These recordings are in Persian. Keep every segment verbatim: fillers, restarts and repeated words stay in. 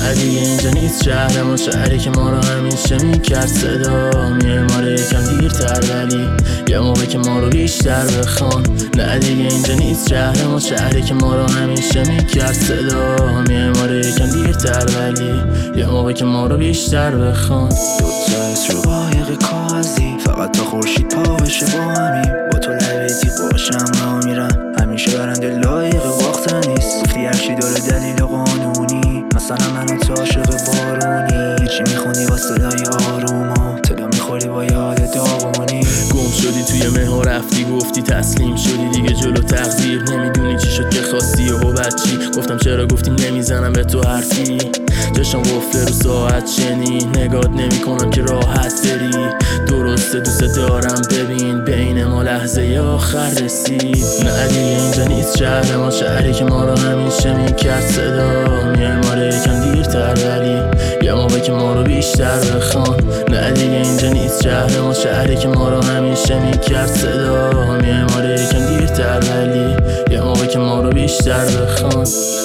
نه دیگه اینجا نیست شهر ما، شهری که ما رو همیشه میکرد صدا. میماره یکم دیرتر ولی یه موقع که ما رو بیشتر بخوان. نه دیگه اینجا نیست شهر ما، شهری که ما رو همیشه میکرد صدا. میماره یکم دیرتر ولی یه موقع که ما رو بیشتر بخوان. دوتا از رو قایق کاغذی فقط تا خورشید پا بشه با همین. با تو لبیتی باشم را میرم همیشه برنده لایق باختن نیست. گفتی هرچی داره دلیل قانونی، مثلا منو تو عاشق بارونی. چی میخونی با صدای آروما، تلا میخوری با یاد داغونی. گم شدی توی مه و رفتی گفتی تسلیم شدی دیگه جلو تقدیر. نمیدونی چی شد که خواستی و بچی. گفتم چرا گفتی نمیزنم به تو حرفی. چشم قفله رو ساعت شنی، نگات نمی کنم که راحت بری. درسته دوست دارم ببین بین ما لحظه آخر رسید. نه دیگه اینجا نیست شهر ما، شهری که ما رو همیشه میکرد صدا. میماره یکم دیرتر ولی یه موقع که ما رو بیشتر بخوان. نه دیگه اینجا نیست شهر ما، شهری که ما رو همیشه میکرد صدا. میماره یکم دیرتر ولی یه موقع که ما رو بیشتر بخوان.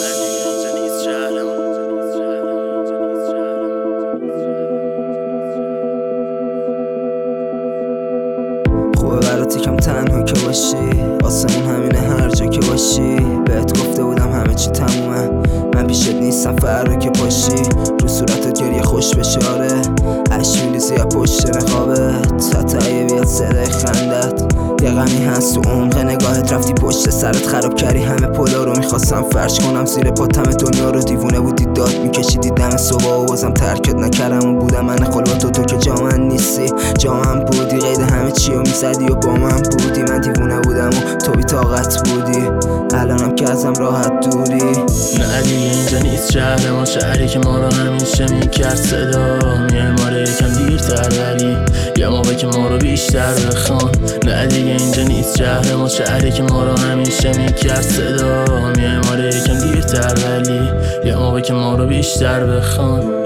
خوبه برات یکم تنها که باشی، آسمون همینه هر جا که باشی. بهت گفته بودم همه چی تمومه، من پیشت نیستم فردا که پاشی. رو صورتت گریه خوش بشه آره، عشق میریزی یا پشت نقابت. حتی اگه بیاد صدای خندت، یه غمی هست تو عمق نگاهت. رفتی پشت سرت خراب کردی همه پلا رو، میخواستم فرش کنم زیر پات همه دنیا رو. دیوونه بودی داد میکشیدی دم صبح و بازم ترکت نکردم و بودم من خلوت. و تو که جا من نیستی جا من بودی، قید همه چی رو میزدی و با من بودی. من دیوونه بودم و تو بی طاقت بودی، الانم که ازم راحت دوری. نه دیگه اینجا نیست شهر ما، شهری که ما رو همیشه میکرد صدا. میماره یکم دیرتر ولی یه موقع که ما رو بیشتر بخوان. نه دیگه اینجا نیست شهر ما، شهری که ما رو همیشه میکرد صدا. میماره یکم دیرتر ولی یه موقع که ما رو بیشتر بخوان.